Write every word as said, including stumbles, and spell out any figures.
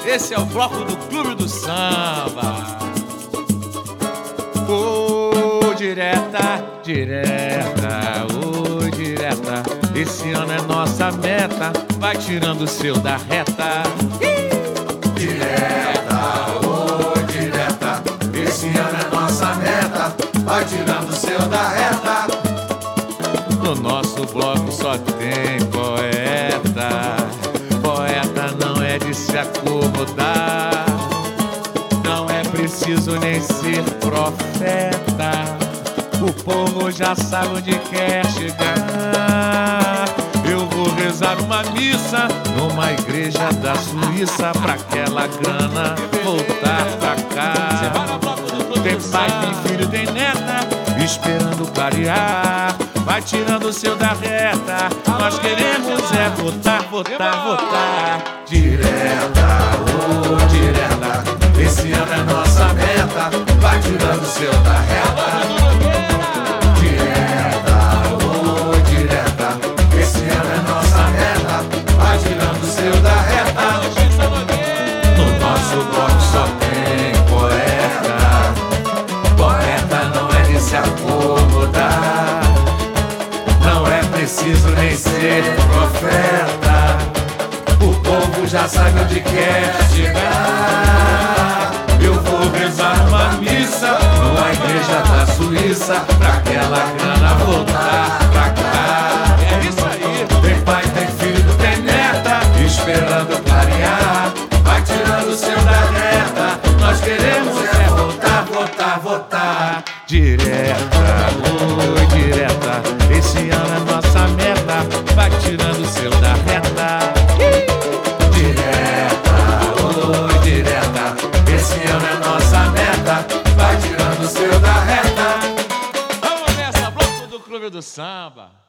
Esse é o bloco do Clube do Samba. Ô, direta, direta, ô, direta, esse ano é nossa meta, vai tirando o seu da reta. Direta, ô, direta, esse ano é nossa meta, vai tirando o seu da reta. No nosso bloco só tem poeta, poeta não é de se acomodar, não é preciso nem ser profeta, o povo já sabe onde quer chegar. Eu vou rezar uma missa numa igreja da Suíça, pra aquela grana voltar pra cá. Tem pai, tem filho, tem neta, esperando clarear, vai tirando o seu da reta. Nós queremos é votar, votar, votar. Direta, ô, direta, esse ano é nossa meta, vai tirando o seu da reta. Direta, ô, direta, esse ano é nossa meta, vai tirando o seu da reta. No nosso bloco só tem poeta, poeta não é de se acomodar, não é preciso nem ser profeta, o povo já sabe onde quer chegar. Eu vou rezar uma missa numa igreja da Suíça, pra aquela grana voltar pra cá. É isso aí. Tem pai, tem filho, tem neta, esperando clarear, vai tirando o seu da reta. Nós queremos é votar, votar, votar. Direta, oi, direta, esse ano é nossa meta, vai tirando o seu da reta. Direta, oi, direta, esse ano é nossa meta, vai tirando o seu da reta. Vamos nessa, bloco do Clube do Samba.